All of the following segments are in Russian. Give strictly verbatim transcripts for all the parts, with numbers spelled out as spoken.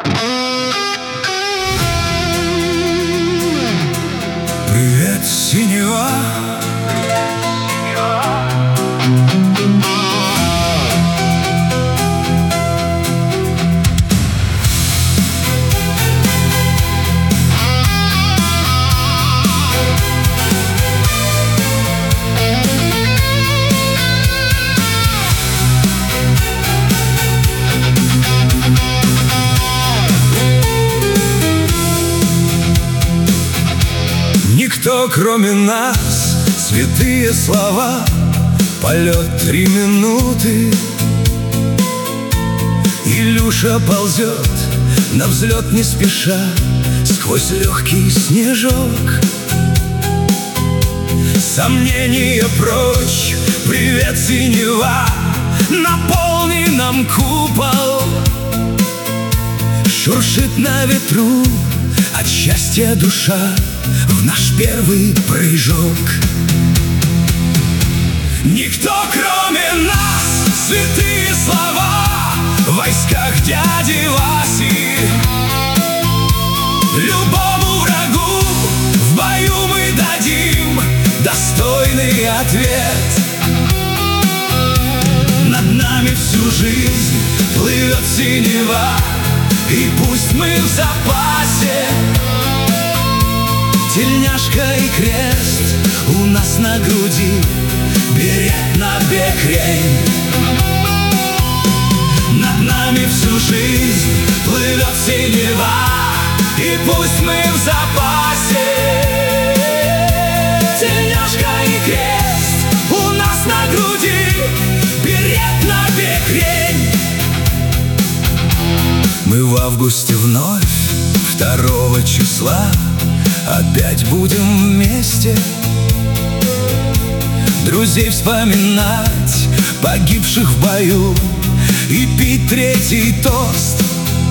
Привет, синева. Никто, кроме нас, святые слова, полет три минуты. Илюша ползет на взлет не спеша сквозь легкий снежок. Сомнения прочь, привет, синева, наполни нам купол. Шуршит на ветру от счастья душа в наш первый прыжок. Никто, кроме нас, святые слова в войсках дяди Васи. Любому врагу в бою мы дадим достойный ответ. Над нами всю жизнь плывет синева, и пусть мы в запасе. Тельняшка и крест у нас на груди, берет на бекрень. Над нами всю жизнь плывет синева, и пусть мы в запасе. Тельняшка и крест у нас на груди, берет на бекрень. Мы в августе вновь, второго числа, опять будем вместе, друзей вспоминать, погибших в бою, и пить третий тост.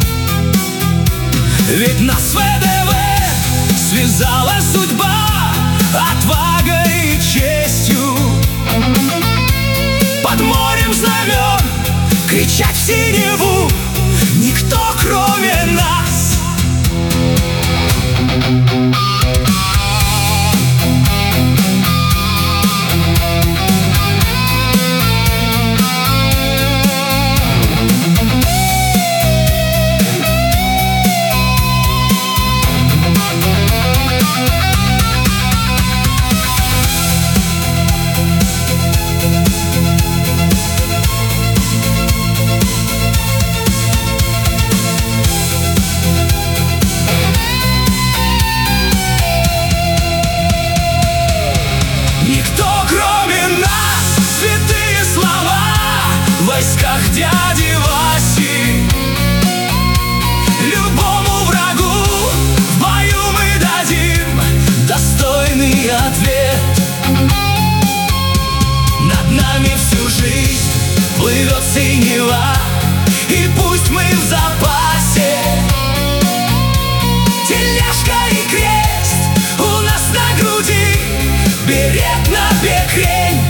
Ведь нас в ВДВ связала судьба отвагой и честью. Под морем знамен кричать в синеву никто, кроме нас. В войсках дяди Васи. Любому врагу в бою мы дадим достойный ответ. Над нами всю жизнь плывет синева, и пусть мы в запасе. Тельняшка и крест у нас на груди, берет на бекрень.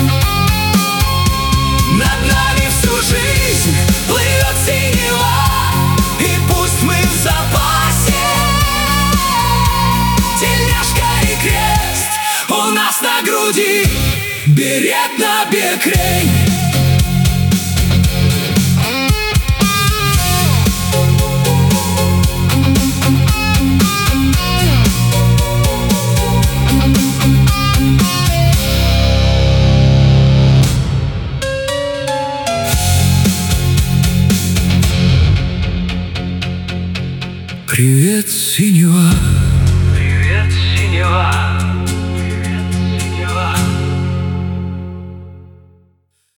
Над нами всю жизнь плывет синева, и пусть мы в запасе. Тельняшка и крест у нас на груди, берет на бекрень. Привет, синева.